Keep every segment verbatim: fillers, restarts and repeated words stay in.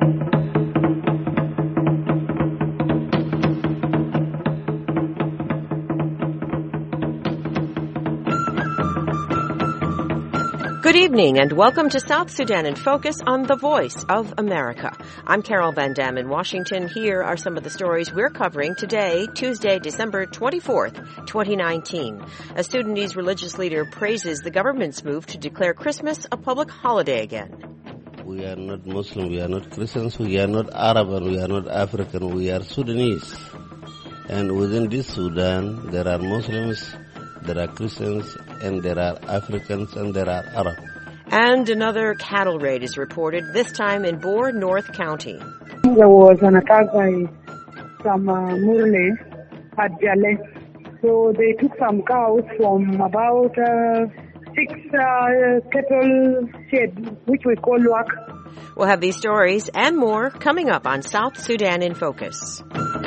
Good evening and welcome to South Sudan in Focus on The Voice of America. I'm Carol Van Dam in Washington. Here are some of the stories we're covering today, Tuesday, December twenty-fourth, twenty nineteen. A Sudanese religious leader praises the government's move to declare Christmas a public holiday again. We are not Muslim, we are not Christians, we are not Arab, and we are not African, we are Sudanese. And within this Sudan, there are Muslims, there are Christians, and there are Africans, and there are Arab. And another cattle raid is reported, this time in Bor North County. There was an attack by some uh, Murle at Jale. So they took some cows from about uh, six uh, cattle sheds, which we call Luak. We'll have these stories and more coming up on South Sudan in Focus.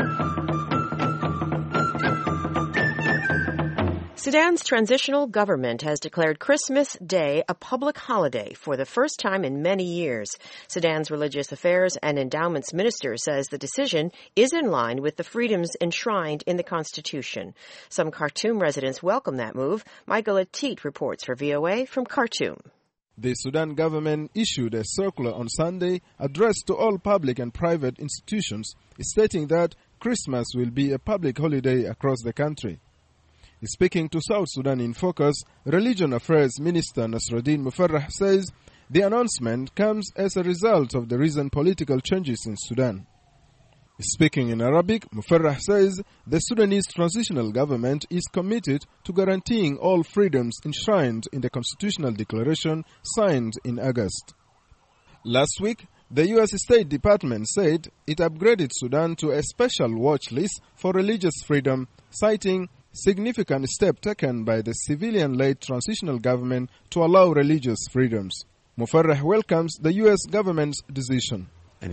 Sudan's transitional government has declared Christmas Day a public holiday for the first time in many years. Sudan's Religious Affairs and Endowments Minister says the decision is in line with the freedoms enshrined in the Constitution. Some Khartoum residents welcome that move. Michael Atit reports for V O A from Khartoum. The Sudan government issued a circular on Sunday addressed to all public and private institutions, stating that Christmas will be a public holiday across the country. Speaking to South Sudan in Focus, Religion Affairs Minister Nasruddin Mufarrah says the announcement comes as a result of the recent political changes in Sudan. Speaking in Arabic, Mufarrah says the Sudanese transitional government is committed to guaranteeing all freedoms enshrined in the constitutional declaration signed in August. Last week, the U S State Department said it upgraded Sudan to a special watch list for religious freedom, citing significant step taken by the civilian-led transitional government to allow religious freedoms. Mufarrah welcomes the U S government's decision. We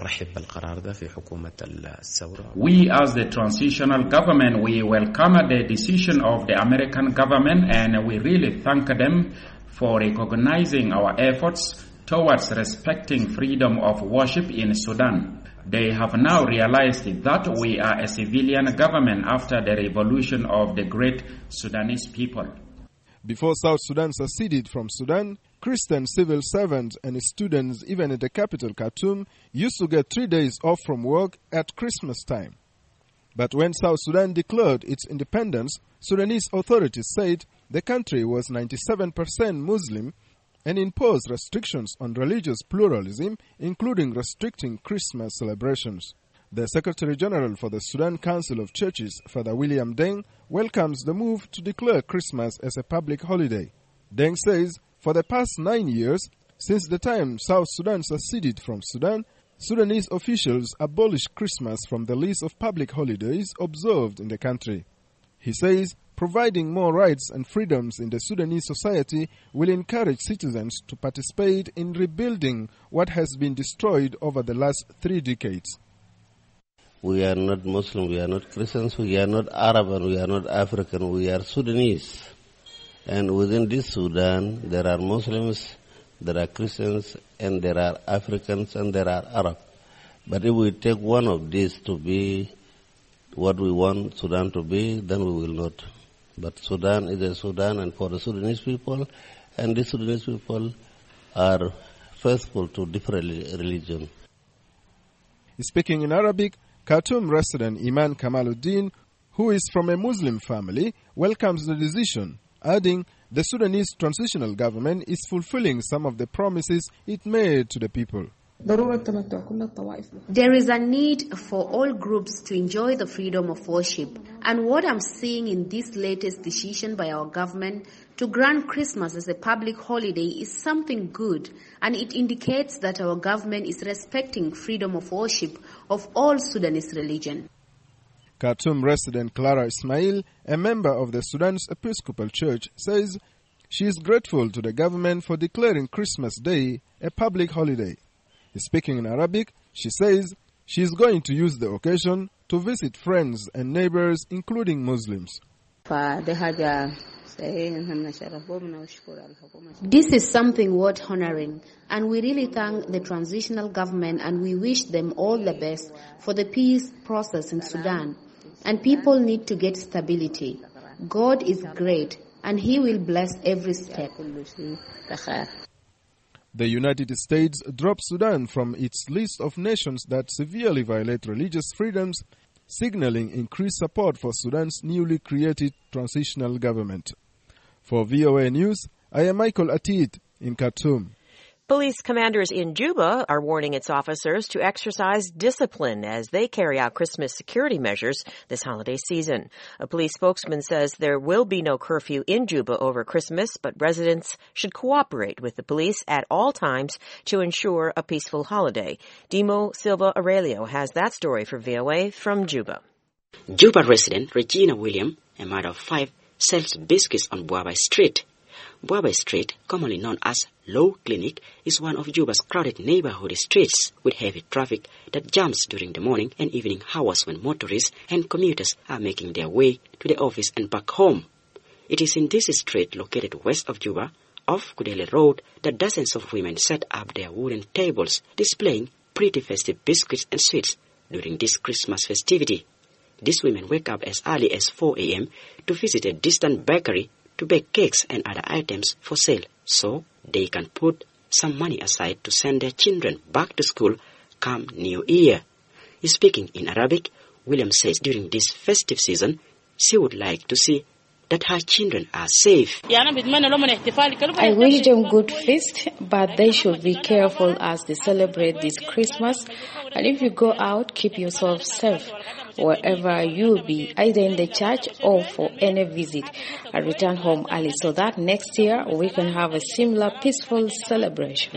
as the transitional government, we welcome the decision of the American government, and we really thank them for recognizing our efforts towards respecting freedom of worship in Sudan. They have now realized that we are a civilian government after the revolution of the great Sudanese people. Before South Sudan seceded from Sudan, Christian civil servants and students, even at the capital Khartoum, used to get three days off from work at Christmas time. But when South Sudan declared its independence, Sudanese authorities said the country was ninety-seven percent Muslim and imposed restrictions on religious pluralism, including restricting Christmas celebrations. The Secretary General for the Sudan Council of Churches, Father William Deng, welcomes the move to declare Christmas as a public holiday. Deng says, for the past nine years, since the time South Sudan seceded from Sudan, Sudanese officials abolished Christmas from the list of public holidays observed in the country. He says, providing more rights and freedoms in the Sudanese society will encourage citizens to participate in rebuilding what has been destroyed over the last three decades. We are not Muslim, we are not Christians, we are not Arab, and we are not African, we are Sudanese. And within this Sudan, there are Muslims, there are Christians, and there are Africans, and there are Arab. But if we take one of these to be what we want Sudan to be, then we will not. But Sudan is a Sudan, and for the Sudanese people, and the Sudanese people are faithful to different religions. Speaking in Arabic, Khartoum resident Iman Kamaluddin, who is from a Muslim family, welcomes the decision, adding the Sudanese transitional government is fulfilling some of the promises it made to the people. There is a need for all groups to enjoy the freedom of worship. And what I'm seeing in this latest decision by our government to grant Christmas as a public holiday is something good. And it indicates that our government is respecting freedom of worship of all Sudanese religion. Khartoum resident Clara Ismail, a member of the Sudan's Episcopal Church, says she is grateful to the government for declaring Christmas Day a public holiday. Speaking in Arabic, she says she is going to use the occasion to visit friends and neighbors, including Muslims. This is something worth honoring, and we really thank the transitional government and we wish them all the best for the peace process in Sudan. And people need to get stability. God is great, and He will bless every step. The United States dropped Sudan from its list of nations that severely violate religious freedoms, signaling increased support for Sudan's newly created transitional government. For V O A News, I am Michael Atid in Khartoum. Police commanders in Juba are warning its officers to exercise discipline as they carry out Christmas security measures this holiday season. A police spokesman says there will be no curfew in Juba over Christmas, but residents should cooperate with the police at all times to ensure a peaceful holiday. Dimo Silva Aurelio has that story for V O A from Juba. Juba resident Regina William, a mother of five, sells biscuits on Buabai Street. Buabai Street, commonly known as Low Clinic, is one of Juba's crowded neighborhood streets with heavy traffic that jams during the morning and evening hours when motorists and commuters are making their way to the office and back home. It is in this street located west of Juba, off Kudele Road, that dozens of women set up their wooden tables displaying pretty festive biscuits and sweets during this Christmas festivity. These women wake up as early as four a.m. to visit a distant bakery to bake cakes and other items for sale, so they can put some money aside to send their children back to school come New Year. Speaking in Arabic, William says during this festive season, she would like to see that her children are safe. I wish them good feast, but they should be careful as they celebrate this Christmas. And if you go out, keep yourself safe wherever you be, either in the church or for any visit. And return home early so that next year we can have a similar peaceful celebration.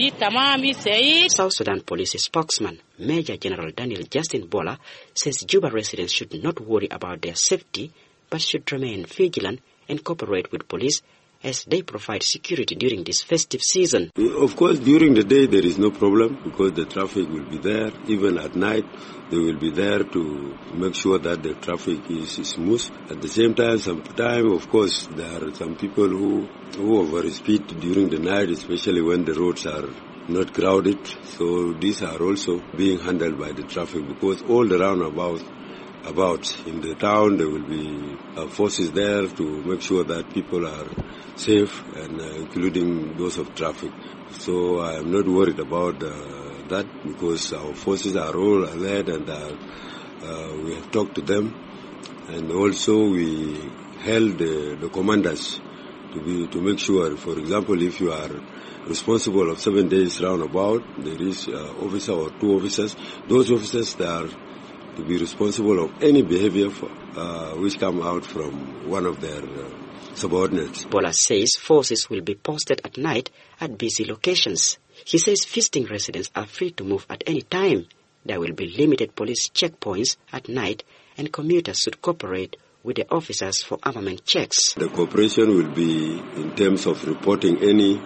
South Sudan Police spokesman Major General Daniel Justin Bola says Juba residents should not worry about their safety, but should remain vigilant and cooperate with police as they provide security during this festive season. Of course, during the day there is no problem because the traffic will be there. Even at night, they will be there to make sure that the traffic is smooth. At the same time, sometimes, of course, there are some people who, who overspeed during the night, especially when the roads are not crowded. So these are also being handled by the traffic because all the roundabouts about in the town, there will be uh, forces there to make sure that people are safe, and uh, including those of traffic. So I am not worried about uh, that because our forces are all alert, and uh, uh, we have talked to them, and also we held uh, the commanders to be to make sure. For example, if you are responsible of seven days roundabout, there is uh, officer or two officers. Those officers that are to be responsible of any behavior for, uh, which come out from one of their uh, subordinates. Bola says forces will be posted at night at busy locations. He says visiting residents are free to move at any time. There will be limited police checkpoints at night, and commuters should cooperate with the officers for armament checks. The cooperation will be in terms of reporting any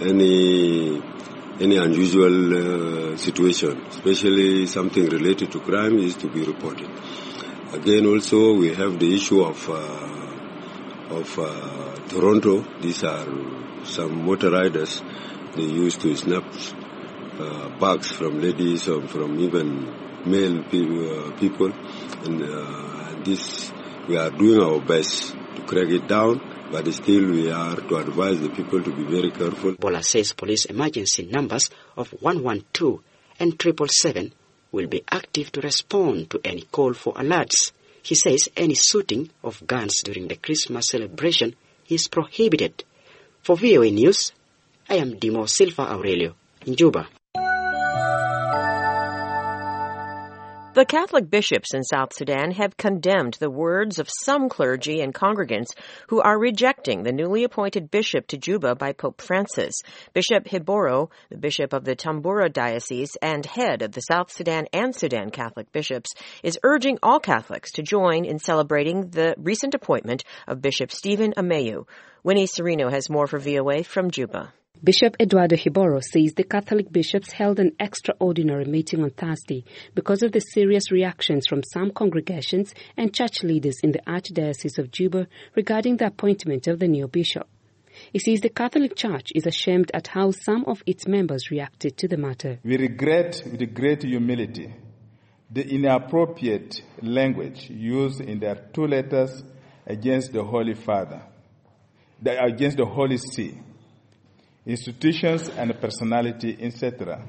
any any unusual uh, situation, especially something related to crime, is to be reported. Again, also we have the issue of uh, of uh, Toronto. These are some motor riders. They used to snap uh, bags from ladies or from even male pe- uh, people, and uh, this we are doing our best to crack it down. But still we are to advise the people to be very careful. Bola says police emergency numbers of one one two and seven seven seven will be active to respond to any call for alerts. He says any shooting of guns during the Christmas celebration is prohibited. For V O A News, I am Dimo Silva Aurelio in Juba. The Catholic bishops in South Sudan have condemned the words of some clergy and congregants who are rejecting the newly appointed bishop to Juba by Pope Francis. Bishop Hiboro, the bishop of the Tambura Diocese and head of the South Sudan and Sudan Catholic bishops, is urging all Catholics to join in celebrating the recent appointment of Bishop Stephen Ameyu. Winnie Serino has more for V O A from Juba. Bishop Eduardo Hiboro says the Catholic bishops held an extraordinary meeting on Thursday because of the serious reactions from some congregations and church leaders in the Archdiocese of Juba regarding the appointment of the new bishop. He says the Catholic Church is ashamed at how some of its members reacted to the matter. We regret with great humility the inappropriate language used in their two letters against the Holy Father, against the Holy See, institutions and personality, et cetera.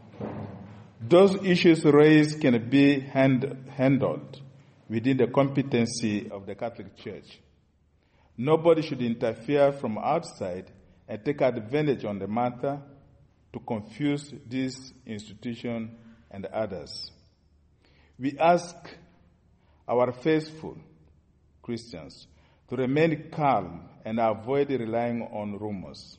Those issues raised can be hand, handled within the competency of the Catholic Church. Nobody should interfere from outside and take advantage on the matter to confuse this institution and others. We ask our faithful Christians to remain calm and avoid relying on rumors.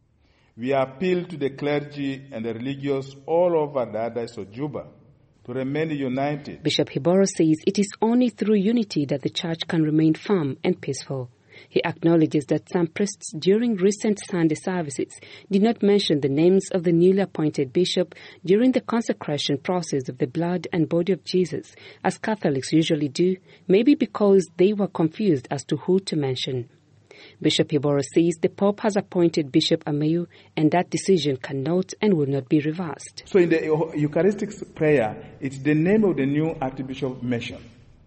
We appeal to the clergy and the religious all over the Diocese of Juba to remain united. Bishop Hiboro says it is only through unity that the Church can remain firm and peaceful. He acknowledges that some priests during recent Sunday services did not mention the names of the newly appointed bishop during the consecration process of the blood and body of Jesus, as Catholics usually do, maybe because they were confused as to who to mention. Bishop Hiboro says the Pope has appointed Bishop Ameyu and that decision cannot and will not be reversed. So in the Eucharistic prayer, it's the name of the new Archbishop mentioned.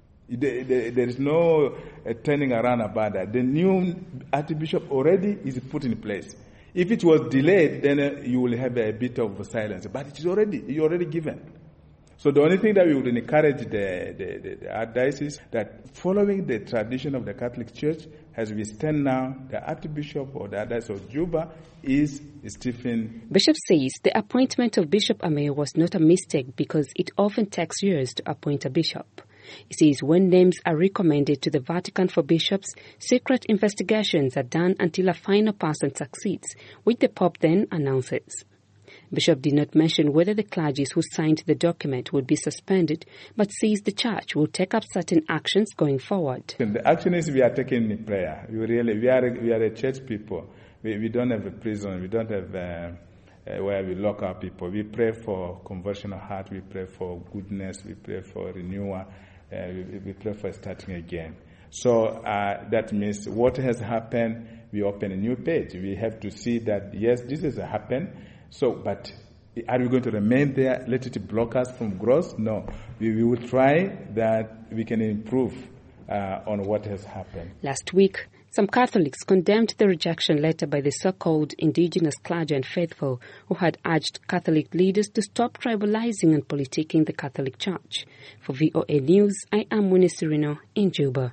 There is no uh, turning around about that. The new Archbishop already is put in place. If it was delayed, then uh, you will have a bit of silence. But it is already, it's already given. So the only thing that we would encourage the, the, the, the Archdiocese, that following the tradition of the Catholic Church, as we stand now, the Archbishop or the Archdiocese of Juba is Stephen. Bishop says the appointment of Bishop Ameyu was not a mistake because it often takes years to appoint a bishop. He says when names are recommended to the Vatican for bishops, secret investigations are done until a final person succeeds, which the Pope then announces. Bishop did not mention whether the clergy who signed the document would be suspended, but says the Church will take up certain actions going forward. The actions we are taking in prayer. We really we are we are a church people. We we don't have a prison. We don't have uh, uh, where we lock our people. We pray for conversion of heart. We pray for goodness. We pray for renewal. Uh, we, we pray for starting again. So uh, that means what has happened, we open a new page. We have to see that, yes, this has happened. So, but are we going to remain there, let it block us from growth? No. We, we will try that we can improve uh, on what has happened. Last week, some Catholics condemned the rejection letter by the so-called indigenous clergy and faithful who had urged Catholic leaders to stop tribalizing and politicking the Catholic Church. For V O A News, I am Winnie Serino in Juba.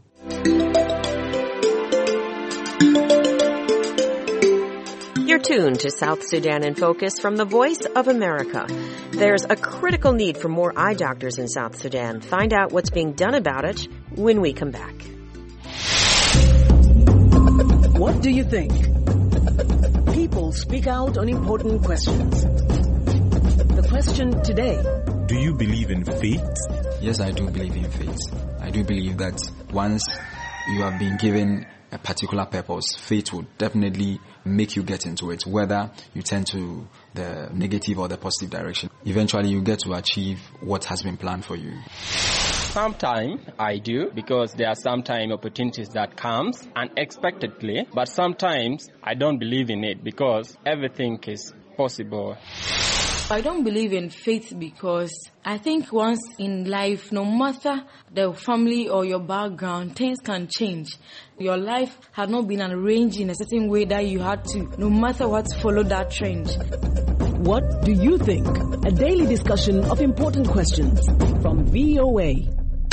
You're tuned to South Sudan in Focus from the Voice of America. There's a critical need for more eye doctors in South Sudan. Find out what's being done about it when we come back. What do you think? People speak out on important questions. The question today: do you believe in fate? Yes, I do believe in fate. I do believe that once you have been given a particular purpose, fate will definitely make you get into it, whether you tend to the negative or the positive direction. Eventually, you get to achieve what has been planned for you. Sometimes I do, because there are sometimes opportunities that comes unexpectedly, but sometimes I don't believe in it because everything is possible. I don't believe in faith because I think once in life, no matter the family or your background, things can change. Your life has not been arranged in a certain way that you had to, no matter what, follow that trend. What do you think? A daily discussion of important questions from V O A.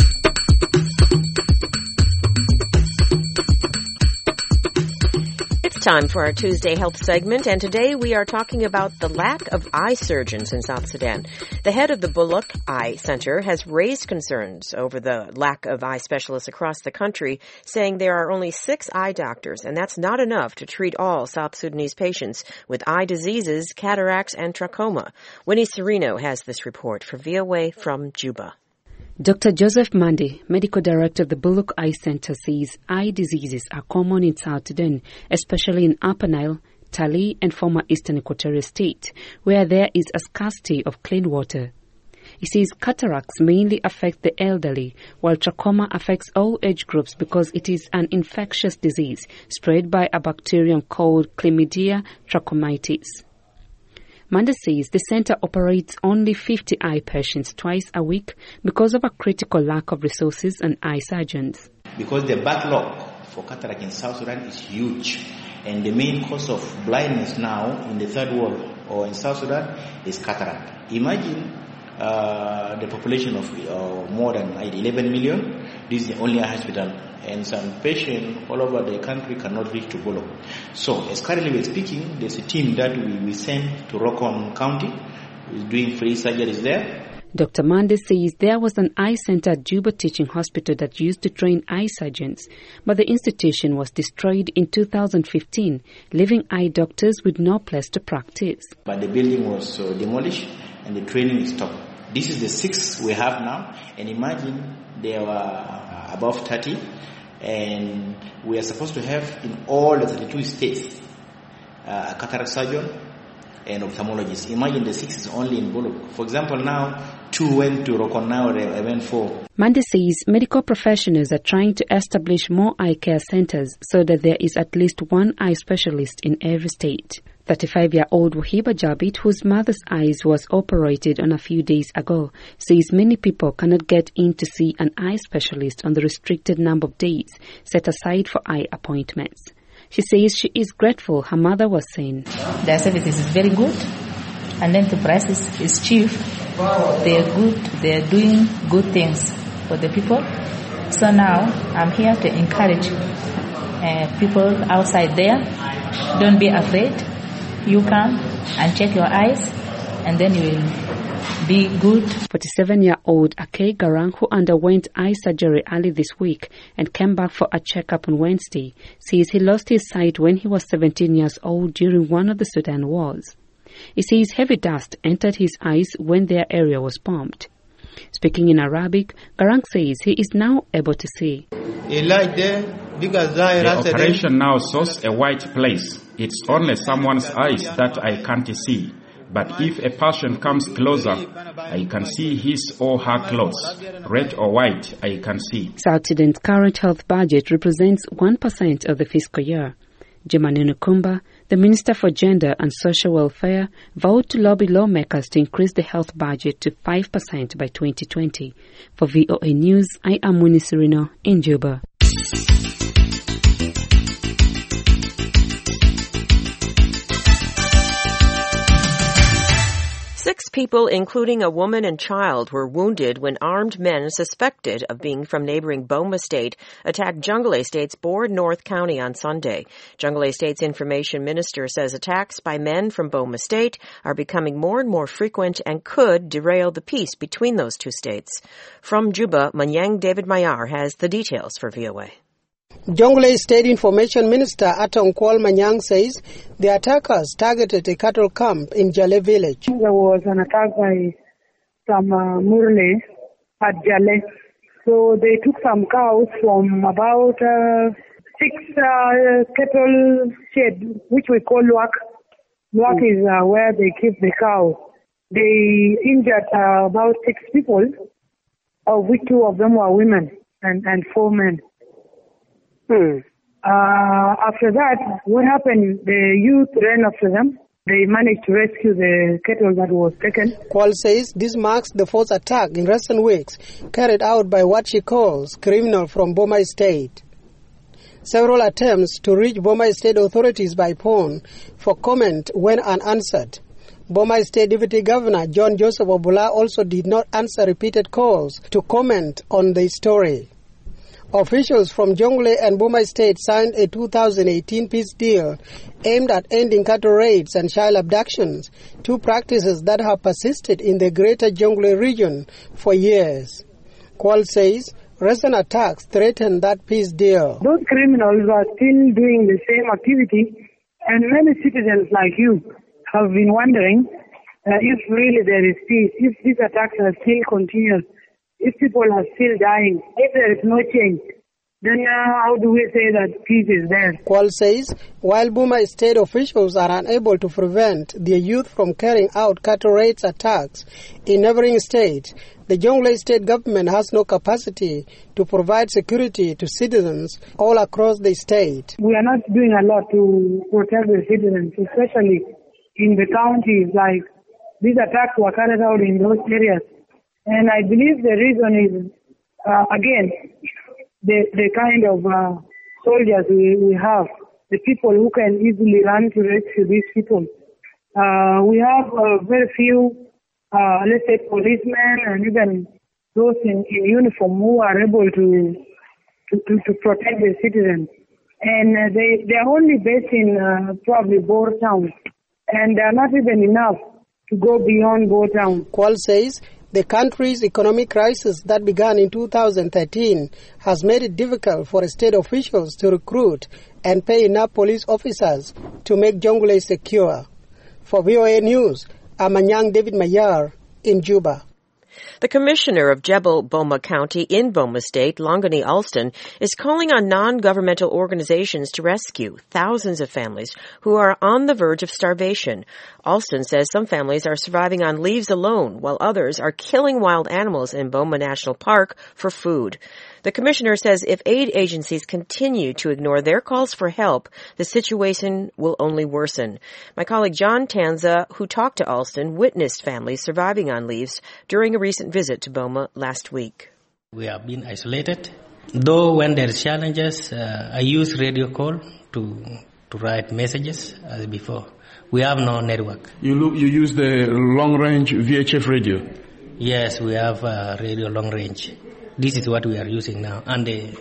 Time for our Tuesday Health segment, and today we are talking about the lack of eye surgeons in South Sudan. The head of the Bullock Eye Center has raised concerns over the lack of eye specialists across the country, saying there are only six eye doctors, and that's not enough to treat all South Sudanese patients with eye diseases, cataracts, and trachoma. Winnie Serino has this report for V O A from Juba. Doctor Joseph Mande, medical director of the Bullock Eye Center, says eye diseases are common in South Sudan, especially in Upper Nile, Tali and former Eastern Equatorial State, where there is a scarcity of clean water. He says cataracts mainly affect the elderly, while trachoma affects all age groups because it is an infectious disease spread by a bacterium called Chlamydia trachomatis. Manda says the center operates only fifty eye patients twice a week because of a critical lack of resources and eye surgeons. Because the backlog for cataract in South Sudan is huge, and the main cause of blindness now in the third world or in South Sudan is cataract. Imagine uh, the population of uh, more than eleven million. This is the only hospital, and some patients all over the country cannot reach to Bolo. So, as currently we're speaking, there's a team that we, we send to Rockon County, who is doing free surgeries there. Doctor Mande says there was an eye center at Juba Teaching Hospital that used to train eye surgeons, but the institution was destroyed in two thousand fifteen, leaving eye doctors with no place to practice. But the building was uh, demolished and the training is stopped. This is the sixth we have now, and imagine there were above thirty, and we are supposed to have in all the thirty-two states uh, a cataract surgeon and ophthalmologist. Imagine the six is only in Bulu. For example, now two went to Rokon, now they went four. Mande says medical professionals are trying to establish more eye care centers so that there is at least one eye specialist in every state. thirty-five-year-old Wahiba Jabit, whose mother's eyes was operated on a few days ago, says many people cannot get in to see an eye specialist on the restricted number of days set aside for eye appointments. She says she is grateful her mother was saying. Their service is very good, and then the price is, is cheap. They are good, they are doing good things for the people. So now I'm here to encourage uh, people outside there, don't be afraid. You come and check your eyes, and then you will be good. forty-seven-year-old Akay Garang, who underwent eye surgery early this week and came back for a checkup on Wednesday, says he lost his sight when he was seventeen years old during one of the Sudan wars. He says heavy dust entered his eyes when their area was bombed. Speaking in Arabic, Garang says he is now able to see. The operation now shows a white place. It's only someone's eyes that I can't see. But if a person comes closer, I can see his or her clothes. Red or white, I can see. South Sudan's current health budget represents one percent of the fiscal year. Jemane Nukumba, the Minister for Gender and Social Welfare, vowed to lobby lawmakers to increase the health budget to five percent by twenty twenty. For V O A News, I am Winnie Serino in Juba. Six people, including a woman and child, were wounded when armed men suspected of being from neighboring Boma State attacked Jonglei State's Board North County on Sunday. Jonglei State's information minister says attacks by men from Boma State are becoming more and more frequent and could derail the peace between those two states. From Juba, Manyang David Mayar has the details for V O A. Jonglei State Information Minister Atong Kwal Manyang says the attackers targeted a cattle camp in Jale village. There was an attack by some uh, Murle at Jale. So they took some cows from about uh, six uh, cattle shed, which we call Luak. Luak mm. is uh, where they keep the cows. They injured uh, about six people, of which two of them were women and, and four men. Hmm. Uh, after that, what happened? The youth ran after them. They managed to rescue the cattle that was taken. Kwal says this marks the fourth attack in recent weeks carried out by what she calls criminals from Boma State. Several attempts to reach Boma State authorities by phone for comment went unanswered. Boma State Deputy Governor John Joseph Obula also did not answer repeated calls to comment on the story. Officials from Jonglei and Boma State signed a two thousand eighteen peace deal aimed at ending cattle raids and child abductions, two practices that have persisted in the greater Jonglei region for years. Kwal says recent attacks threaten that peace deal. Those criminals are still doing the same activity, and many citizens like you have been wondering uh, if really there is peace, if these attacks are still continuous. If people are still dying, if there is no change, then uh, how do we say that peace is there? Kwal says, while Boma state officials are unable to prevent their youth from carrying out cattle raids attacks in neighboring states, the Jonglei state government has no capacity to provide security to citizens all across the state. We are not doing a lot to protect the citizens, especially in the counties. Like, these attacks were carried out in those areas. And I believe the reason is, uh, again, the, the kind of uh, soldiers we, we have, the people who can easily run to rescue these people. Uh, we have uh, very few, uh, let's say, policemen and even those in, in uniform who are able to to, to, to protect the citizens. And uh, they, they are only based in uh, probably Bor Town, and they are not even enough to go beyond Bor Town. Kwal says the country's economic crisis that began in two thousand thirteen has made it difficult for state officials to recruit and pay enough police officers to make Jonglei secure. For V O A News, I'm Anyang David Mayar in Juba. The commissioner of Jebel Boma County in Boma State, Longani Alston, is calling on non-governmental organizations to rescue thousands of families who are on the verge of starvation. Alston says some families are surviving on leaves alone, while others are killing wild animals in Boma National Park for food. The commissioner says if aid agencies continue to ignore their calls for help, the situation will only worsen. My colleague John Tanza, who talked to Alston, witnessed families surviving on leaves during a recent visit to Boma last week. We have been isolated. Though when there are challenges, uh, I use radio call to to write messages as before. We have no network. You look, you use the long-range V H F radio? Yes, we have uh, radio long-range. This is what we are using now, and the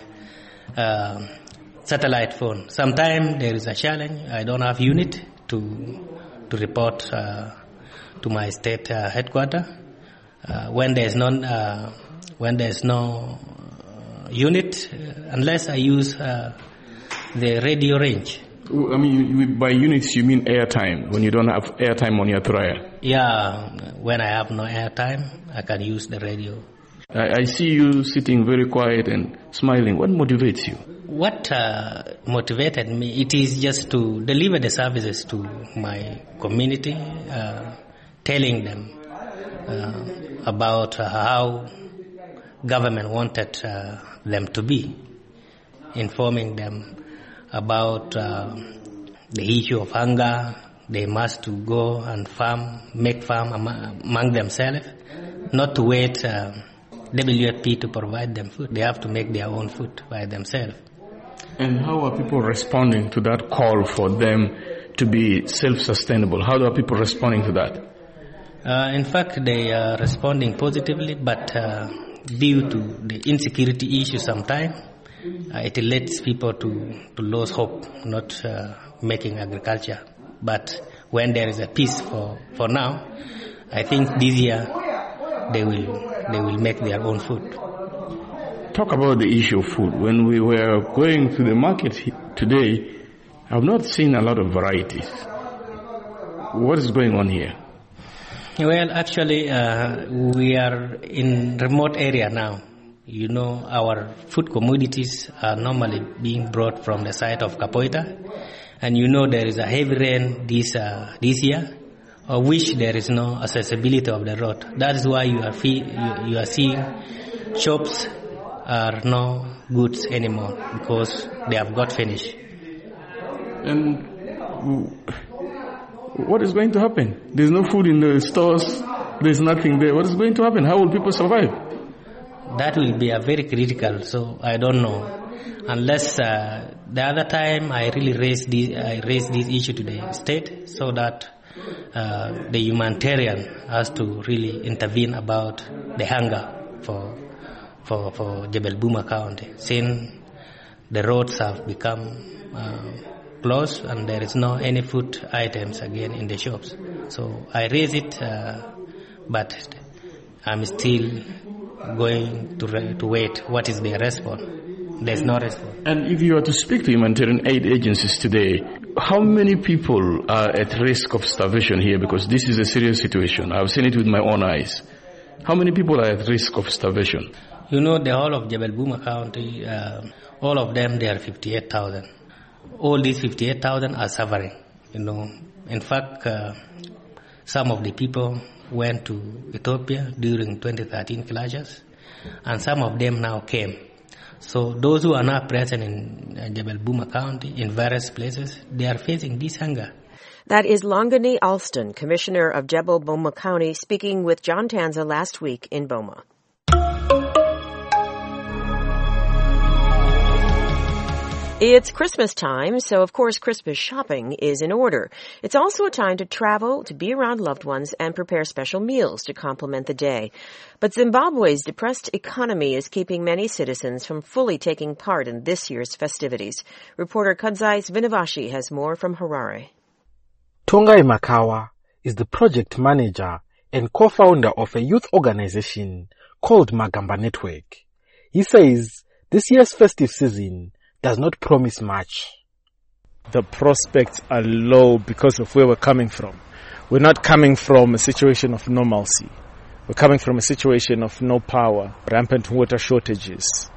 uh, satellite phone. Sometimes there is a challenge. I don't have unit to to report uh, to my state uh, headquarters. Uh, when there is no uh, when there is no uh, unit, uh, unless I use uh, the radio range. I mean, by units you mean airtime. When you don't have airtime on your trial. Yeah, when I have no airtime, I can use the radio. I see you sitting very quiet and smiling. What motivates you? What uh, motivated me, it is just to deliver the services to my community, uh, telling them uh, about uh, how government wanted uh, them to be, informing them about uh, the issue of hunger. They must to go and farm, make farm among themselves, not to wait uh, W F P to provide them food. They have to make their own food by themselves. And how are people responding to that call for them to be self-sustainable? How are people responding to that? Uh, in fact, they are responding positively, but uh, due to the insecurity issue sometimes, uh, it leads people to, to lose hope, not uh, making agriculture. But when there is a peace for, for now, I think this year they will they will make their own food. Talk about the issue of food. When we were going to the market today, I've not seen a lot of varieties. What is going on here? Well, actually, uh, we are in remote area now. You know, our food commodities are normally being brought from the side of Kapoita. And you know there is a heavy rain this uh, this year, of which there is no accessibility of the road. That is why you are fee- you, you are seeing shops are no goods anymore because they have got finished. And what is going to happen? There's no food in the stores. There's nothing there. What is going to happen? How will people survive? That will be a very critical. So I don't know. Unless uh, the other time I really raised this, I raised this issue to the state so that uh, the humanitarian has to really intervene about the hunger for for for Jebel Boma County, since the roads have become uh, closed and there is no any food items again in the shops. So I raise it, uh, but I'm still going to re- to wait. What is the response? There's no response. And if you were to speak to humanitarian aid agencies today, how many people are at risk of starvation here? Because this is a serious situation. I've seen it with my own eyes. How many people are at risk of starvation? You know, the whole of Jebel Buma County, uh, all of them, they are fifty-eight thousand. All these fifty-eight thousand are suffering, you know. In fact, uh, some of the people went to Ethiopia during twenty thirteen clashes, and some of them now came. So those who are now present in uh, Jebel Buma County, in various places, they are facing this hunger. That is Longani Alston, Commissioner of Jebel Boma County, speaking with John Tanza last week in Boma. It's Christmas time, so of course Christmas shopping is in order. It's also a time to travel, to be around loved ones, and prepare special meals to complement the day. But Zimbabwe's depressed economy is keeping many citizens from fully taking part in this year's festivities. Reporter Kadzai Svinavashi has more from Harare. Tongai Makawa is the project manager and co-founder of a youth organization called Magamba Network. He says this year's festive season does not promise much. The prospects are low because of where we're coming from. We're not coming from a situation of normalcy. We're coming from a situation of no power, rampant water shortages,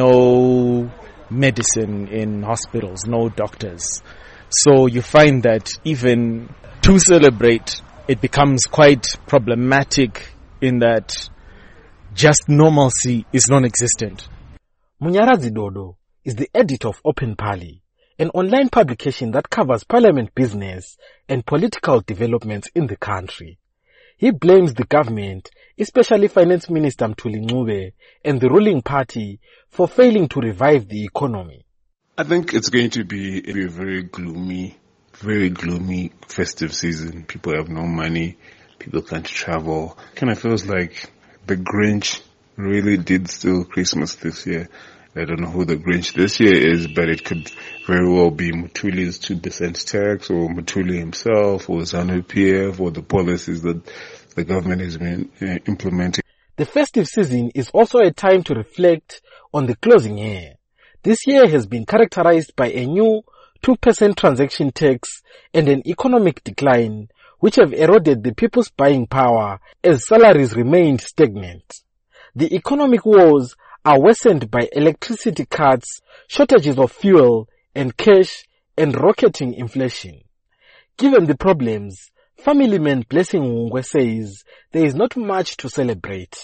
no medicine in hospitals, no doctors. So you find that even to celebrate, it becomes quite problematic in that just normalcy is non-existent. Munyarazi Dodo is the editor of Open Pali, an online publication that covers parliament business and political developments in the country. He blames the government, especially Finance Minister Mthuli Ncube and the ruling party, for failing to revive the economy. I think it's going to be a very gloomy, very gloomy festive season. People have no money, people can't travel. Kind of feels like the Grinch really did steal Christmas this year. I don't know who the Grinch this year is, but it could very well be Muthuli's two percent tax, or Mutuli himself, or ZANU-P F, or the policies that the government has been uh, implementing. The festive season is also a time to reflect on the closing year. This year has been characterized by a new two percent transaction tax and an economic decline, which have eroded the people's buying power as salaries remained stagnant. The economic woes are worsened by electricity cuts, shortages of fuel and cash, and rocketing inflation. Given the problems, family man Blessing Ngwe says there is not much to celebrate.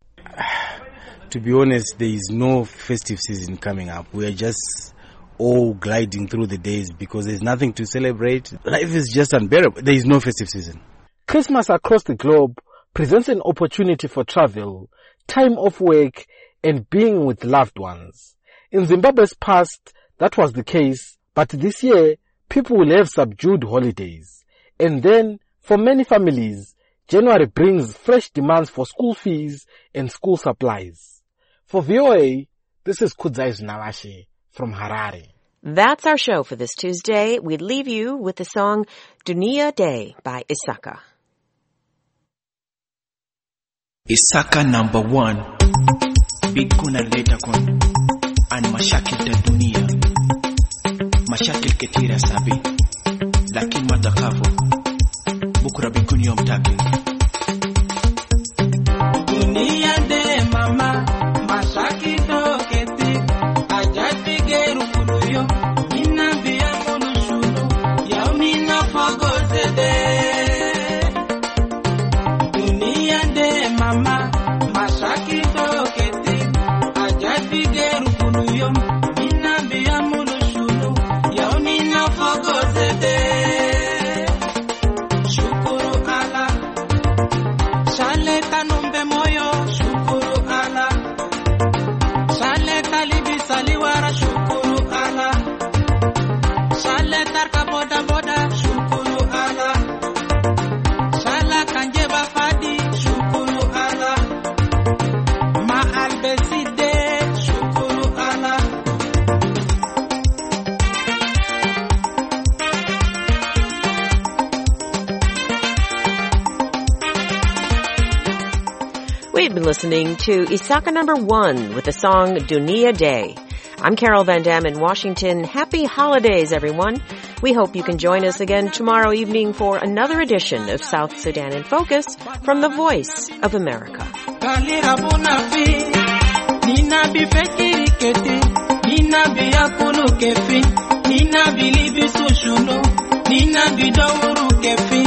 To be honest, there is no festive season coming up. We are just all gliding through the days because there's nothing to celebrate. Life is just unbearable. There is no festive season. Christmas across the globe presents an opportunity for travel, time off work, and being with loved ones. In Zimbabwe's past, that was the case, but this year, people will have subdued holidays. And then, for many families, January brings fresh demands for school fees and school supplies. For V O A, this is Kadzai Svinavashi from Harare. That's our show for this Tuesday. We leave you with the song Dunia Day by Isaka. Isaka number one. Big kuna leta kun an mashakil ta duniya mashakil ketira sabi lakin matakafu bukura bikun yom takin duniya de mama mashaki to keti ajati geru kuduyo mina biya konushuru ya mina fagote de duniya de mama mashaki to keti We've been listening to Isaka number one with the song Dunia Day. I'm Carol Van Dam in Washington. Happy holidays, everyone. We hope you can join us again tomorrow evening for another edition of South Sudan in Focus from the Voice of America. Nina bifekiri kete, nina biyakulu kefi, nina bilibi sushuno, nina bidawuru kefi.